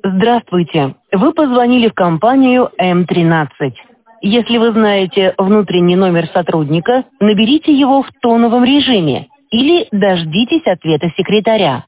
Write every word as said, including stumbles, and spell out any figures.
Здравствуйте. Вы позвонили в компанию эм тринадцать. Если вы знаете внутренний номер сотрудника, наберите его в тоновом режиме или дождитесь ответа секретаря.